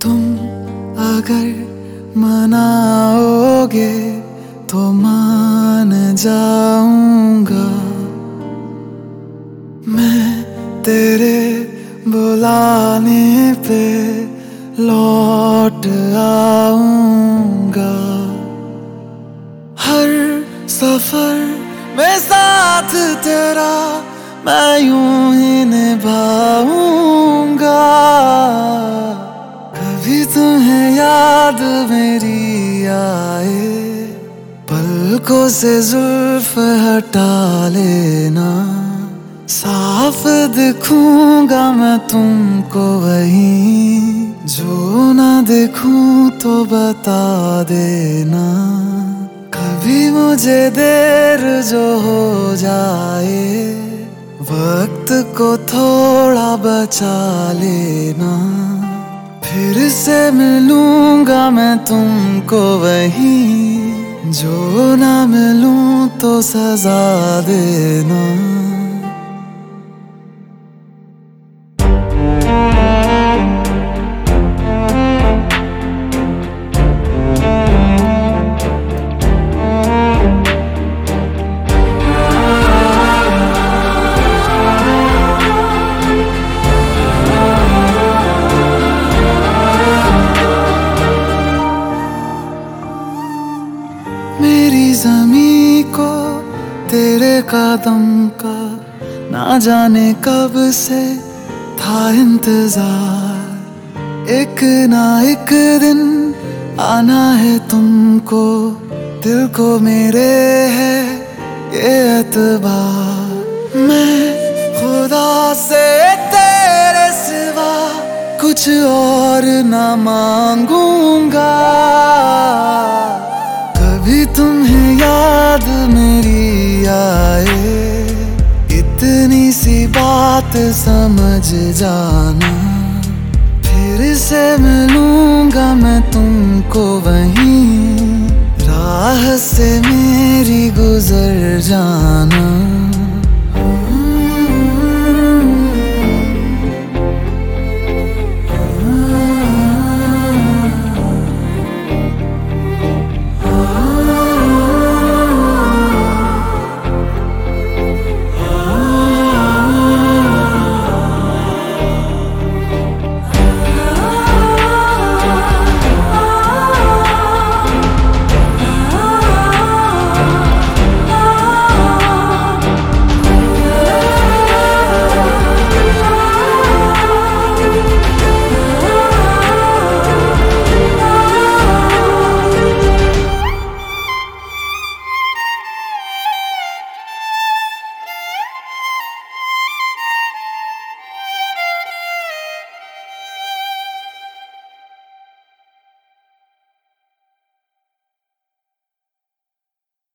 तुम अगर मनाओगे तो मान जाऊंगा। मैं तेरे बुलाने पे लौट आऊंगा। हर सफर में साथ तेरा मैं यूं ही निभाऊंगा। कभी तुम्हें याद मेरी आए, पलकों से जुल्फ हटा लेना। साफ दिखूंगा मैं तुमको वहीं, जो ना दिखूं तो बता देना। कभी मुझे देर जो हो जाए, वक्त को थोड़ा बचा लेना। फिर से मिलूंगा मैं तुमको वहीं, जो ना मिलूं तो सजा देना। मेरी ज़मीं को तेरे कदम का ना जाने कब से था इंतजार। एक ना एक दिन आना है तुमको, दिल को मेरे है ये एतबार। मैं खुदा से तेरे सिवा कुछ और ना मांगूंगा। कभी तुम्हें याद मेरी आए, इतनी सी बात समझ जाना। फिर से मिलूंगा मैं तुमको वहीं, राह से मेरी गुजर जाना।